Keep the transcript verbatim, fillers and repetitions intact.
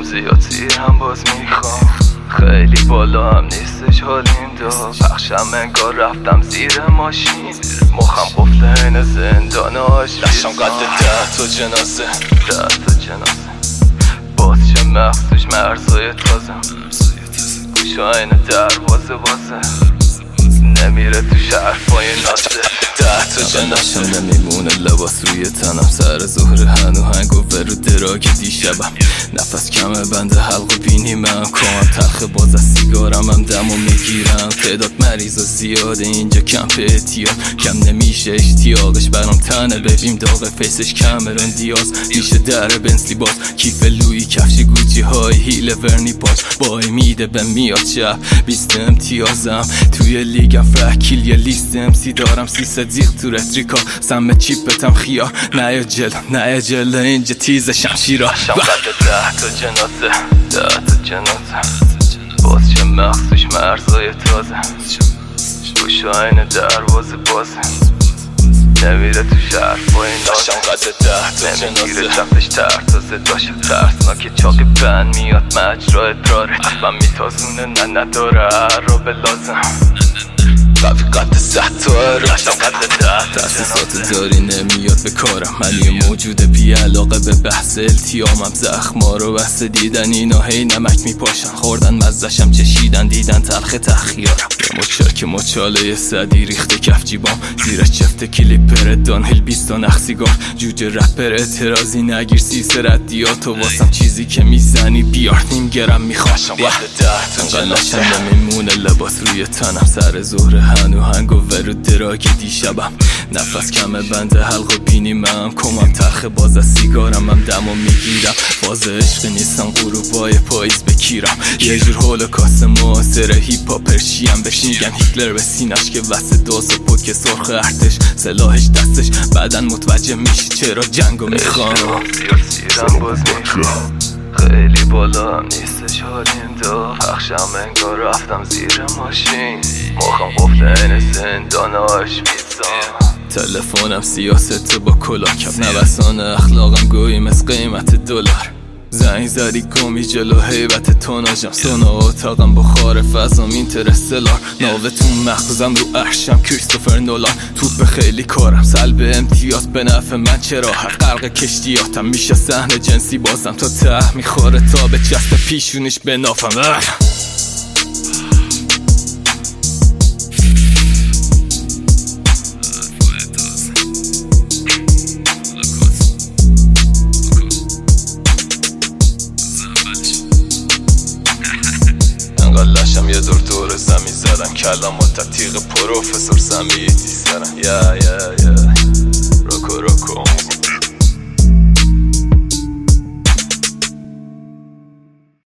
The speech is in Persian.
زیادی هم باز میخوام، خیلی بالا هم نیستش حالیم دا. پخشم انگار رفتم زیر ماشین، مخم قفل این زندان آشتی. دشتم قد ده تا جنازه، ده تا جنازه باز چه مخصوش مرزای تازه، گوشا این دروازه بازه، نمیره تو شرفای نازه. ده تا جنازه نمیمونه لباس روی تنم، سر ظهر هنو هنگ و برو دراگ دیشبم. نفس کمه بند حلق و بینی من کام تلخ، باز از سیگارم هم دمو میگیرم. تعداد مریض و زیاده اینجا کمپ احتیاط، کم نمیشه اشتیاقش برام تنه. ببین داغ فیسش کامرون دیاز، میشه در بنزلی باز، کیف لوی کفشی گوچی های هیل ورنی پاچ. بای میده به میاد شب بیست امتیازم توی لیگم، فرکیل یه لیست امسی دارم. سیصد زیغ تو رتریکا سم چیپتم خیار، نه یا جل نه یا جل اینجا تیز شمشیرا. شم قد ده تا جنازه، ده تا جنازه باز چه مخصوش مرزای تازه، گوشا این دروازه بازه، نمیره تو شرف با این نازه. قد ده تا جنازه نمیگیره چپش ترتازه، داشت ترسناک چاق بند میاد مجرا ادراره. من میتازونه نه نداره هر رو به لازم، قوی قد زد تو رشتم قد ده. تحسیسات داری نمیاد به کارم، من یه موجود بی علاقه به بحث التیامم. زخما رو بسته دیدن اینا هی نمک میپاشن، خوردن مزدشم چشیدن دیدن تلخ تخیارم. یه مچر که مچاله صدی ریخته کف جیبام، زیرش چفت کلیپر دانهل بیست و نخ سیگار. جوجه رپر اعتراضی نگیر سیس ردیات و واسم چیزی که میزنی بیار نیم گرم میخواشم. قد ده تا جنازه نمیمونه لباس روی تنم، سر ظهر هنو هنگ و ورو دراگ دیشبم. نفس کمه بند حلق و بینی من کمم تلخ، باز از سیگارم هم دمو میگیرم. باز عشق نیستم غروبای پاییز بکیرم، یه جور هولوکاست معاصر هیپ هاپرشیم. بهش میگن هیتلر به سینش که وسط دوز و پوک سرخ ارتش، سلاحش دستش بعدن متوجه میشی چرا جنگو میخوام. زیاد سیرم باز میخوام، خیلی بالا هم نیستش حالیم دا. پخشم انگار رفتم زیر ماشین، مخم قفل این زندان آشپیزا. تلفنم سیاست با کلاکم، نوسان اخلاقم گویی مثل قیمت دلار. زنگ زدی گمی جلو حیبت توناجم، سونا اتاقم بخار فضام اینترستلار. ناوتون مخزم رو عرشم کریستوفر نولان، توپ خیلی کارم سلب امتیاز به نفع من. چرا هر غرق کشتیاتم میشه صحنه جنسی بازم، تا ته میخوره تا به چسب پیشونش به نافم. لشم یه دور دور زمین زدن، کلامات تیغ پروفسور سمیتی سرن. یا یا یا